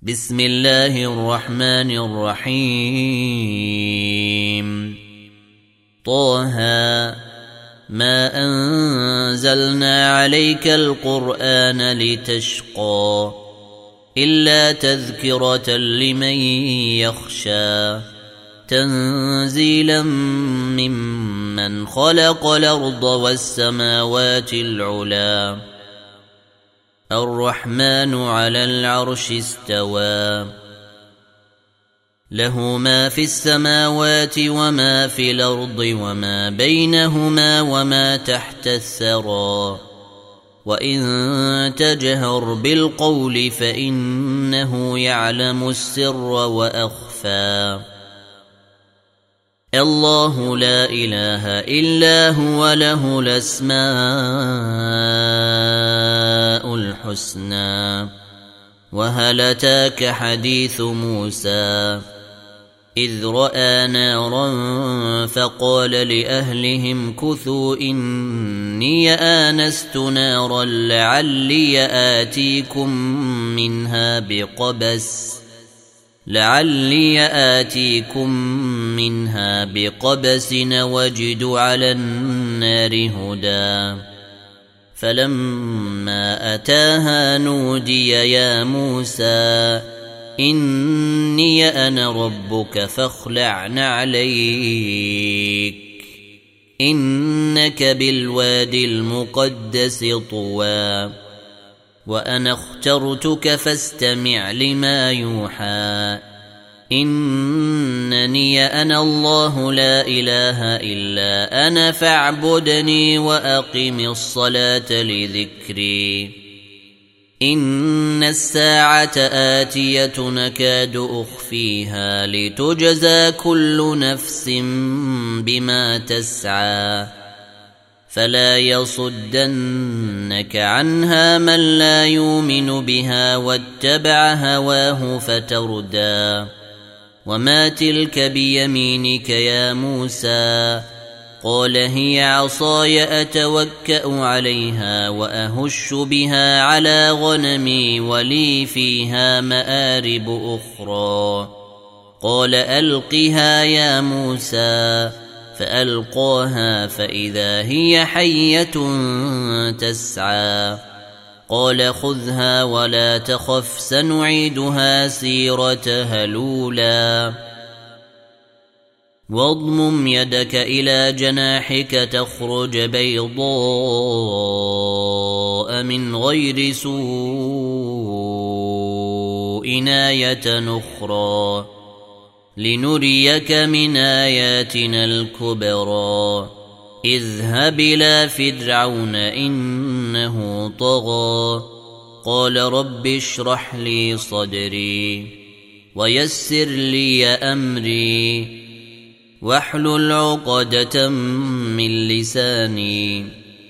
بسم الله الرحمن الرحيم. طه ما أنزلنا عليك القرآن لتشقى إلا تذكرة لمن يخشى تنزيلا ممن خلق الأرض والسماوات العلى الرحمن على العرش استوى له ما في السماوات وما في الأرض وما بينهما وما تحت الثرى وإن تجهر بالقول فإنه يعلم السر وأخفى الله لا إله إلا هو له الأسماء الحسنى وهل أتاك حديث موسى إذ رأى نارا فقال لأهلهم كثوا إني آنست نارا لعلي آتيكم منها بقبس وجد على النار هدى فلما أتاها نودي يا موسى إني أنا ربك فاخلع نعليك إنك بالوادي المقدس طوى وأنا اخترتك فاستمع لما يوحى إنني أنا الله لا إله إلا أنا فاعبدني وأقم الصلاة لذكري إن الساعة آتية نكاد أخفيها لتجزى كل نفس بما تسعى فلا يصدنك عنها من لا يؤمن بها واتبع هواه فتردى وما تلك بيمينك يا موسى قال هي عصاي أتوكأ عليها وأهش بها على غنمي ولي فيها مآرب أخرى قال ألقها يا موسى فألقاها فإذا هي حية تسعى قال خذها ولا تخف سنعيدها سيرتها الأولى واضمم يدك إلى جناحك تخرج بيضاء من غير سوء آية أخرى لنريك من آياتنا الكبرى اذهب إلى فرعون إنه طغى قال رب اشرح لي صدري ويسر لي أمري واحلل عقدة من لساني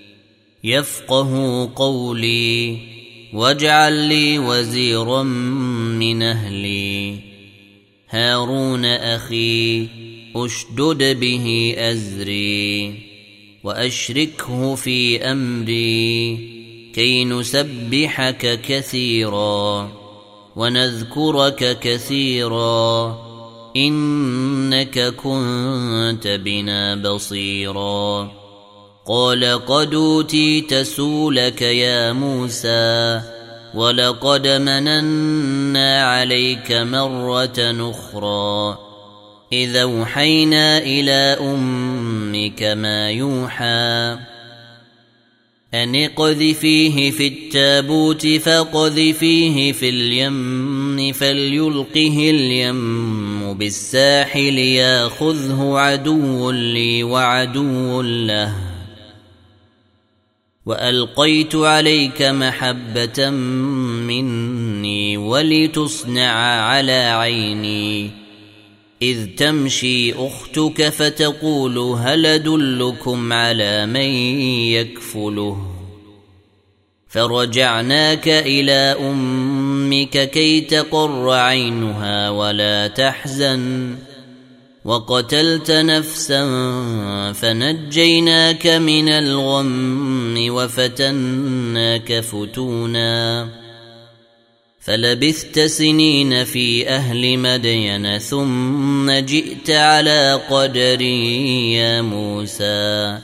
يفقه قولي واجعل لي وزيرا من أهلي هارون أخي أشدد به أزري وأشركه في أمري كي نسبحك كثيرا ونذكرك كثيرا إنك كنت بنا بصيرا قال قد أوتيت سؤلك يا موسى ولقد مننا عليك مرة أخرى إذا أوحينا إلى أمك ما يوحى أن اقذفيه في التابوت فاقذفيه في اليم فليلقه اليم بالساحل ياخذه عدو لي وعدو له وألقيت عليك محبة مني ولتصنع على عيني إذ تمشي أختك فتقول هل أدلكم على من يكفله فرجعناك إلى أمك كي تقر عينها ولا تحزن وقتلت نفسا فنجيناك من الغم وفتناك فتونا فلبثت سنين في أهل مدين ثم جئت على قدري يا موسى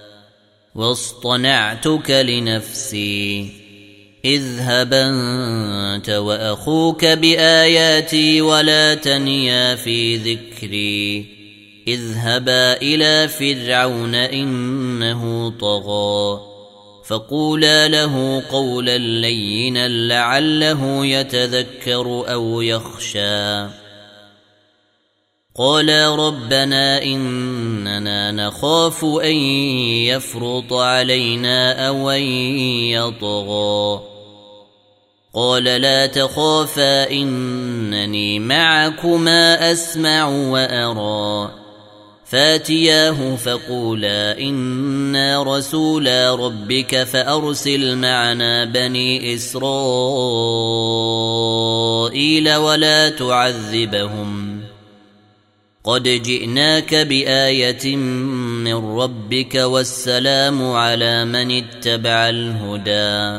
واصطنعتك لنفسي اذهب أنت وأخوك بآياتي ولا تنيا في ذكري اذهبا إلى فرعون إنه طغى فقولا له قولا لينا لعله يتذكر أو يخشى قالا ربنا إننا نخاف أن يفرط علينا أو أن يطغى قال لا تخافا إنني معكما أسمع وأرى فاتياه فقولا إنا رسولا ربك فأرسل معنا بني إسرائيل ولا تعذبهم قد جئناك بآية من ربك والسلام على من اتبع الهدى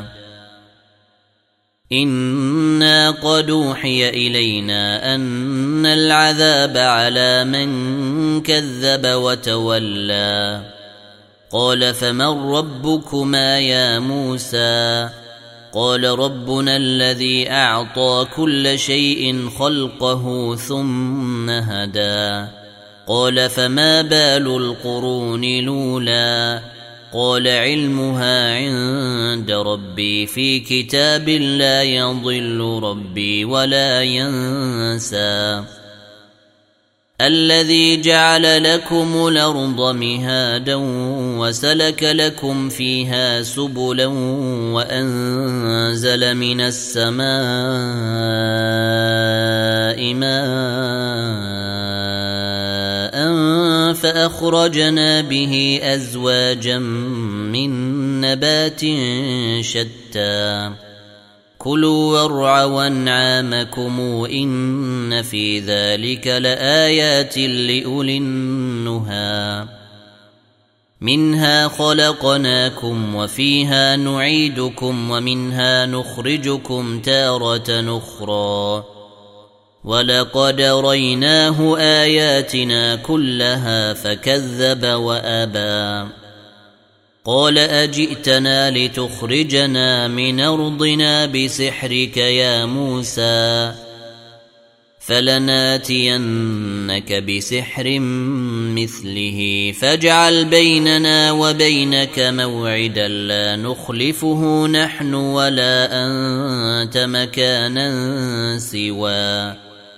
إنا قد أوحي إلينا أن العذاب على من كذب وتولى قال فمن ربكما يا موسى قال ربنا الذي أعطى كل شيء خلقه ثم هدى قال فما بال القرون الأولى قال علمها عند ربي في كتاب لا يضل ربي ولا ينسى الذي جعل لكم الأرض مهادا وسلك لكم فيها سبلا وأنزل من السماء ماء فأخرجنا به أزواجا من نبات شتى كلوا وارعوا أنعامكم إن في ذلك لآيات لأولي النهى منها خلقناكم وفيها نعيدكم ومنها نخرجكم تارة أخرى ولقد ريناه آياتنا كلها فكذب وأبى قال أجئتنا لتخرجنا من أرضنا بسحرك يا موسى فلناتينك بسحر مثله فاجعل بيننا وبينك موعدا لا نخلفه نحن ولا أنت مكانا سوى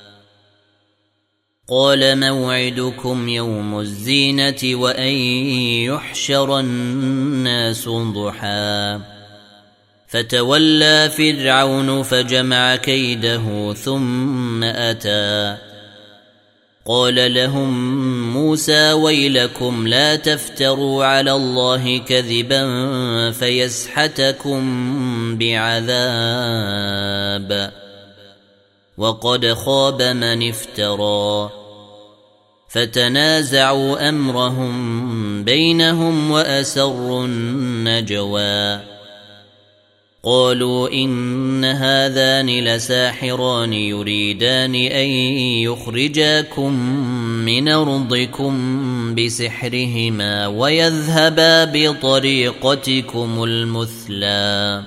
قال موعدكم يوم الزينة وأن يحشر الناس ضحى فتولى فرعون فجمع كيده ثم أتى قال لهم موسى ويلكم لا تفتروا على الله كذبا فيسحتكم بعذاب وقد خاب من افترى فتنازعوا أمرهم بينهم وأسروا النجوى قالوا إن هذان لساحران يريدان أن يخرجاكم من أرضكم بسحرهما ويذهبا بطريقتكم المثلى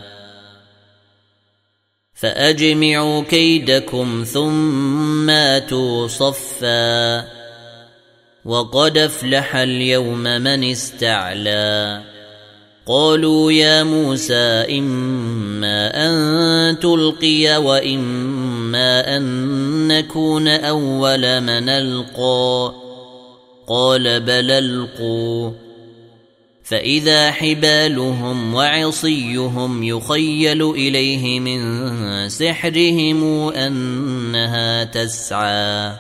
فأجمعوا كيدكم ثم آتوا صفا وقد أفلح اليوم من استعلى قالوا يا موسى إما أن تلقي وإما أن نكون أول من ألقى قال بل ألقوا فإذا حبالهم وعصيهم يخيل إليه من سحرهم أنها تسعى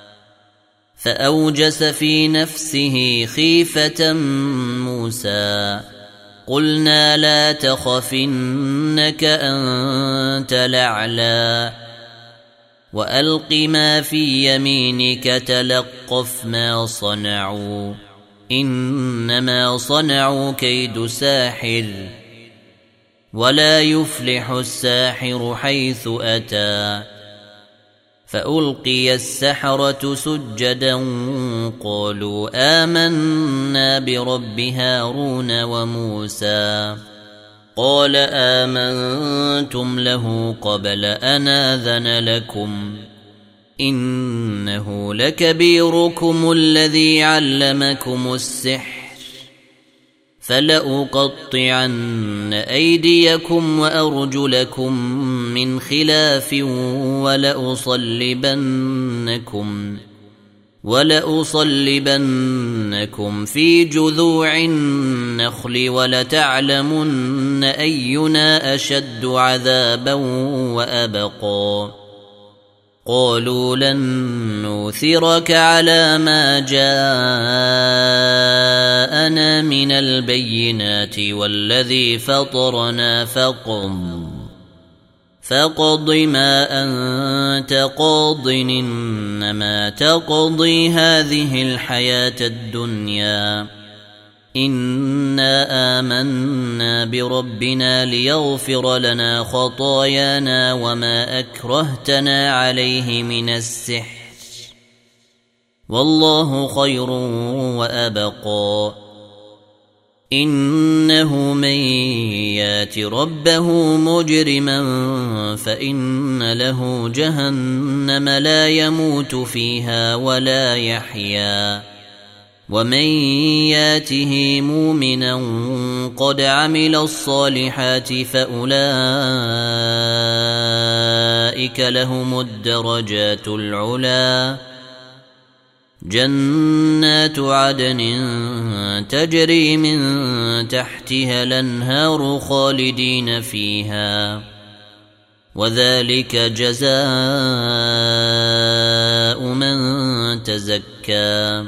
فأوجس في نفسه خيفة موسى قلنا لا تخف إنك أنت الأعلى وألق ما في يمينك تلقف ما صنعوا إنما صنعوا كيد ساحر ولا يفلح الساحر حيث أتى. فألقي السحرة سجدا قالوا آمنا برب هارون وموسى. قال آمنتم له قبل أن آذن لكم إنه لكبيركم الذي علمكم السحر فلأقطعن أيديكم وأرجلكم من خلاف ولأصلبنكم في جذوع النخل ولتعلمن أينا أشد عذابا وأبقى. قالوا لن نؤثرك على ما جاءنا من البينات والذي فطرنا فاقض ما أنت قاض إنما تقضي هذه الحياة الدنيا إنا آمنا بربنا ليغفر لنا خطايانا وما أكرهتنا عليه من السحر والله خير وأبقى. إنه من يات ربه مجرما فإن له جهنم لا يموت فيها ولا يحيا ومن ياته مؤمنا قد عمل الصالحات فأولئك لهم الدرجات العلى جنات عدن تجري من تحتها الأنهار خالدين فيها وذلك جزاء من تزكى.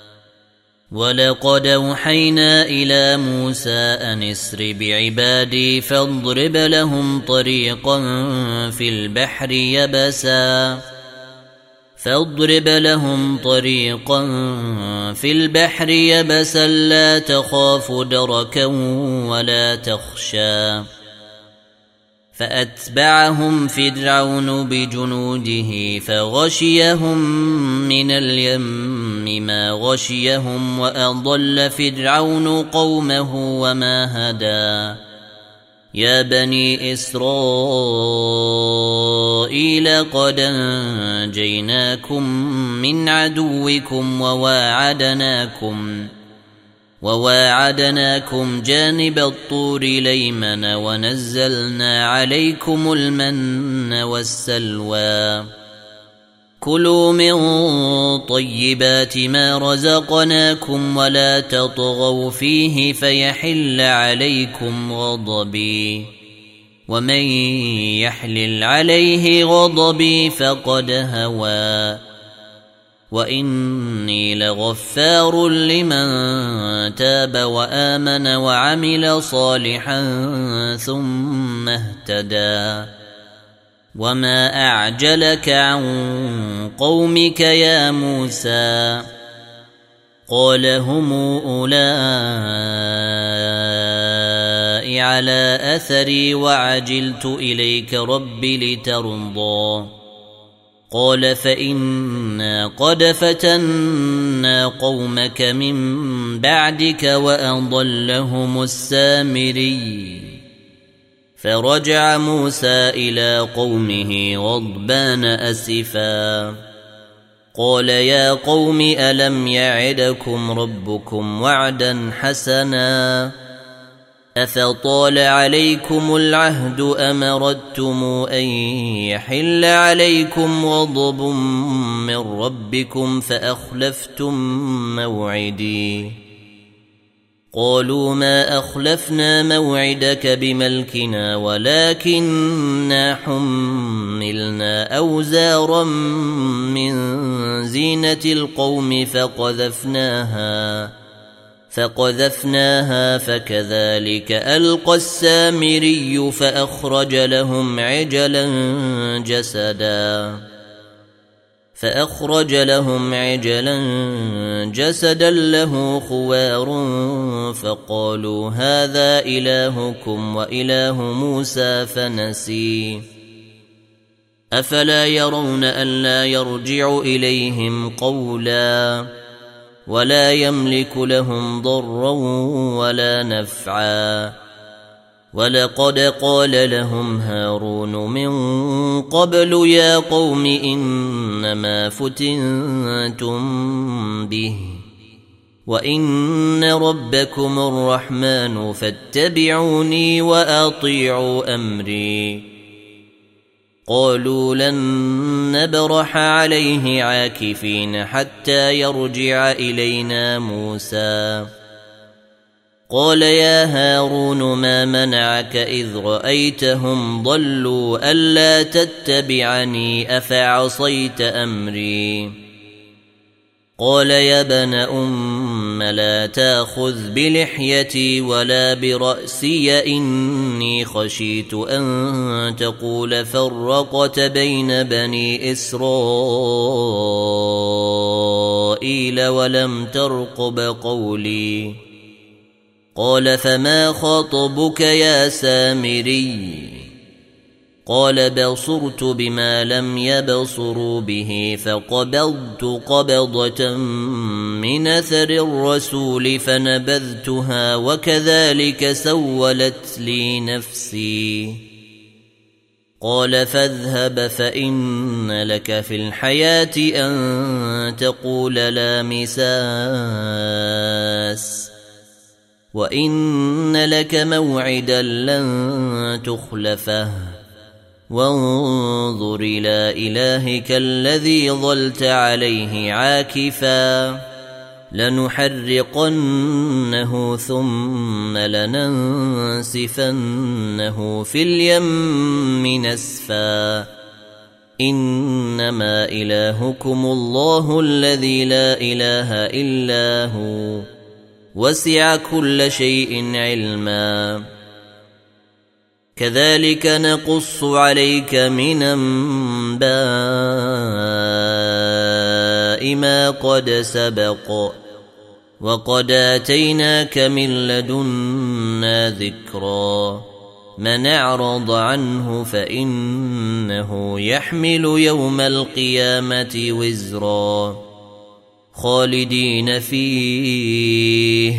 ولقد أوحينا إلى موسى أن اسر بعبادي فاضرب لهم طريقا في البحر يبسا لا تخاف دركا ولا تخشى. فأتبعهم فرعون بجنوده فغشيهم من اليم ما غشيهم وأضل فرعون قومه وما هدى. يا بني إسرائيل قد أنجيناكم من عدوكم وواعدناكم جانب الطور الأيمن ونزلنا عليكم المن والسلوى. كلوا من طيبات ما رزقناكم ولا تطغوا فيه فيحل عليكم غضبي ومن يحلل عليه غضبي فقد هوى وإني لغفار لمن تاب وآمن وعمل صالحا ثم اهتدى. وما أعجلك عن قومك يا موسى؟ قال هم أولئك على أثري وعجلت إليك رب لترضى. قال فإنا قد فتنا قومك من بعدك وأضلهم السامري. فرجع موسى إلى قومه غضبان أسفا قال يا قوم ألم يعدكم ربكم وعدا حسنا أفطال عليكم العهد أم أردتم أن يحل عليكم غضب من ربكم فأخلفتم موعدي. قالوا ما أخلفنا موعدك بملكنا ولكننا حملنا أوزارا من زينة القوم فقذفناها فكذلك ألقى السامري فأخرج لهم عجلا جسدا فأخرج لهم عجلا جسدا له خوار فقالوا هذا إلهكم وإله موسى فنسي أفلا يرون ألا يرجع إليهم قولا ولا يملك لهم ضرا ولا نفعا ولقد قال لهم هارون من قبل يا قوم إنما فتنتم به وإن ربكم الرحمن فاتبعوني وأطيعوا أمري قالوا لن نبرح عليه عاكفين حتى يرجع إلينا موسى قال يا هارون ما منعك إذ رأيتهم ضلوا ألا تتبعني أفعصيت أمري قال يا ابن أم لا تأخذ بلحيتي ولا برأسي إني خشيت أن تقول فرقت بين بني إسرائيل ولم ترقب قولي قال فما خطبك يا سامري قال بصرت بما لم يبصروا به فقبضت قبضة من أثر الرسول فنبذتها وكذلك سولت لي نفسي قال فاذهب فإن لك في الحياة أن تقول لا مساس وإن لك موعدا لن تخلفه وانظر إلى إلهك الذي ظلت عليه عاكفا لنحرقنه ثم لننسفنه في اليم نسفا إنما إلهكم الله الذي لا إله إلا هو وسع كل شيء علما كذلك نقص عليك من أنباء ما قد سبق وقد آتيناك من لدنا ذكرا من أعرض عنه فإنه يحمل يوم القيامة وزرا خالدين فيه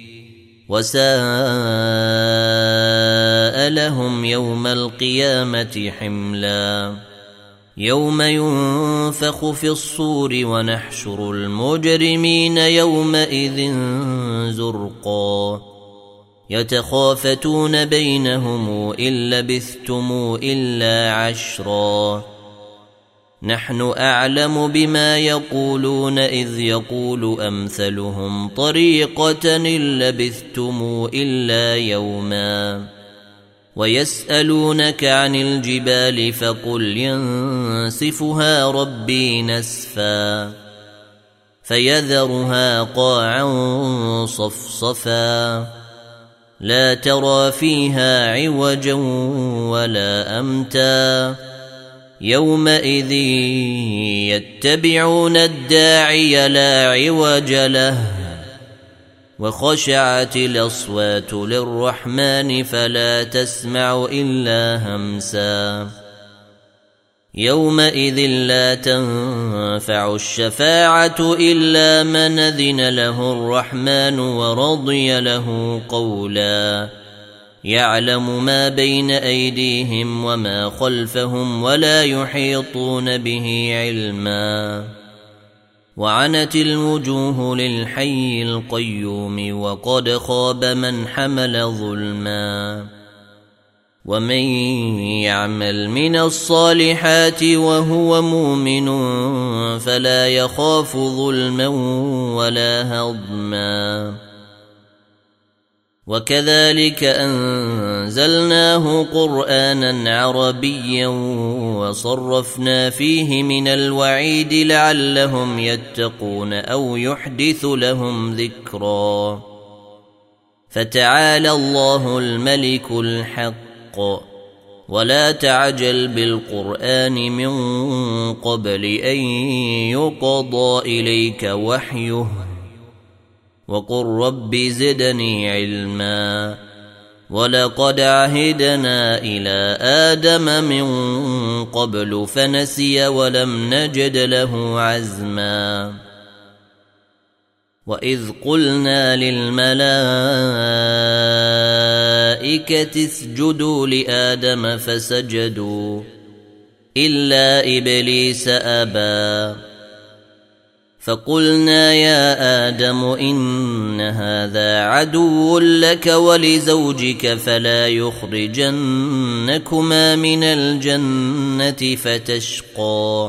وساء لهم يوم القيامة حملا يوم ينفخ في الصور ونحشر المجرمين يومئذ زرقا يتخافتون بينهم إن لبثتم إلا عشرا نحن أعلم بما يقولون إذ يقول أمثلهم طريقة إن لبثتم إلا يوما ويسألونك عن الجبال فقل ينسفها ربي نسفا فيذرها قاعا صفصفا لا ترى فيها عوجا ولا أمتا يومئذ يتبعون الداعي لا عوج له وخشعت الأصوات للرحمن فلا تسمع إلا همسا يومئذ لا تنفع الشفاعة إلا من أذن له الرحمن ورضي له قولا يعلم ما بين أيديهم وما خلفهم ولا يحيطون به علما وعنت الوجوه للحي القيوم وقد خاب من حمل ظلما ومن يعمل من الصالحات وهو مؤمن فلا يخاف ظلما ولا هضما وكذلك أنزلناه قرآنا عربيا وصرفنا فيه من الوعيد لعلهم يتقون أو يحدث لهم ذكرا فتعالى الله الملك الحق ولا تعجل بالقرآن من قبل أن يقضى إليك وحيه وقل رب زدني علما ولقد عهدنا إلى آدم من قبل فنسي ولم نجد له عزما وإذ قلنا للملائكة اسجدوا لآدم فسجدوا إلا إبليس أبى فقلنا يا آدم إن هذا عدو لك ولزوجك فلا يخرجنكما من الجنة فتشقى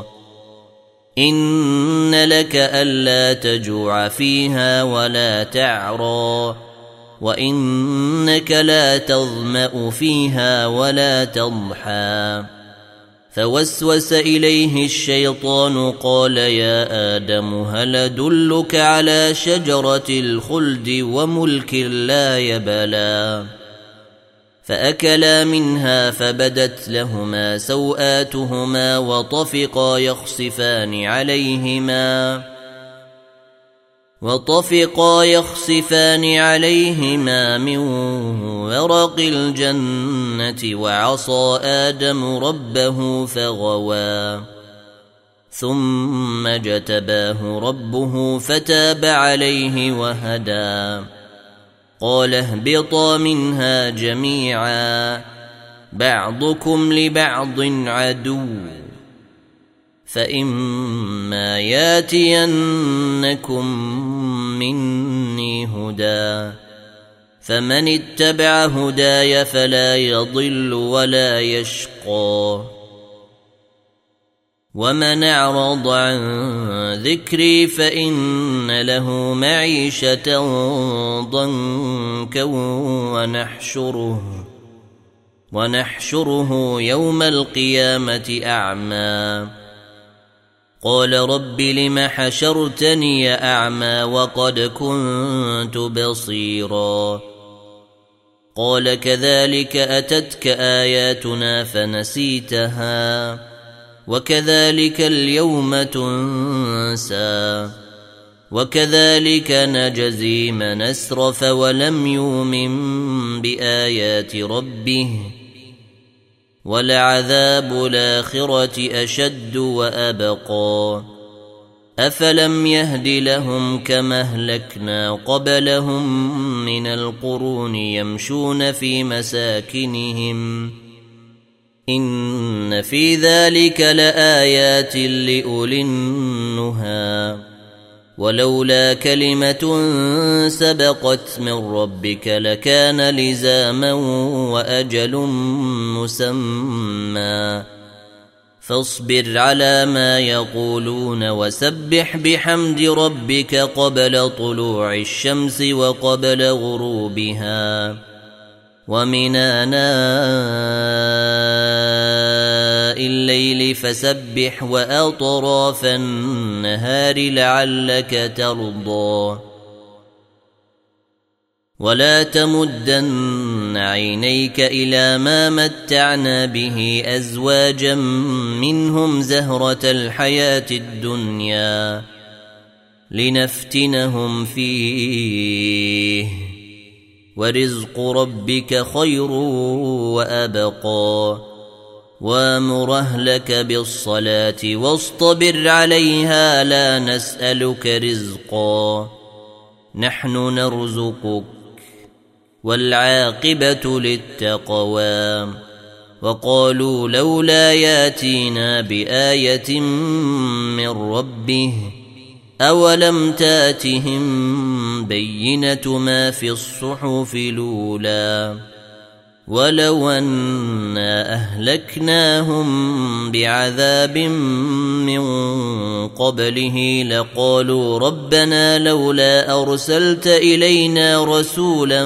إن لك ألا تجوع فيها ولا تعرى وإنك لا تظمأ فيها ولا تضحى فوسوس إليه الشيطان قال يا آدم هل أدلك على شجرة الخلد وملك لا يبلى فأكلا منها فبدت لهما سوآتهما وطفقا يخصفان عليهما من ورق الجنة وعصى آدم ربه فغوى ثم اجتباه ربه فتاب عليه وهدى قال اهبطا منها جميعا بعضكم لبعض عدو فإما ياتينكم مني هدى فمن اتبع هداي فلا يضل ولا يشقى ومن أعرض عن ذكري فإن له معيشة ضنكا ونحشره يوم القيامة أعمى قال رب لم حشرتني أعمى وقد كنت بصيرا قال كذلك أتتك آياتنا فنسيتها وكذلك اليوم تنسى وكذلك نجزي من أسرف ولم يؤمن بآيات ربه ولعذاب الآخرة أشد وأبقى أفلم يهد لهم كما أهلكنا قبلهم من القرون يمشون في مساكنهم إن في ذلك لآيات لأولي النهى ولولا كلمة سبقت من ربك لكان لزاما وأجل مسمى فاصبر على ما يقولون وسبح بحمد ربك قبل طلوع الشمس وقبل غروبها ومن آناء الليل فسبح وأطراف النهار لعلك ترضى ولا تمدن عينيك إلى ما متعنا به أزواجا منهم زهرة الحياة الدنيا لنفتنهم فيه ورزق ربك خير وأبقى وامر أهلك بالصلاة واصطبر عليها لا نسألك رزقا نحن نرزقك والعاقبة للتقوى وقالوا لولا ياتينا بآية من ربه أولم تاتهم بينة ما في الصحف الأولى ولو أنا أهلكناهم بعذاب من قبله لقالوا ربنا لولا أرسلت إلينا رسولا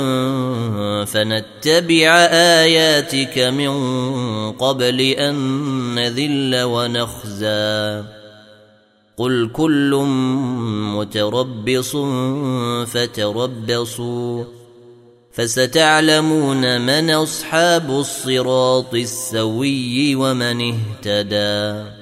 فنتبع آياتك من قبل أن نذل ونخزى قل كل متربص فتربصوا فستعلمون من أصحاب الصراط السوي ومن اهتدى.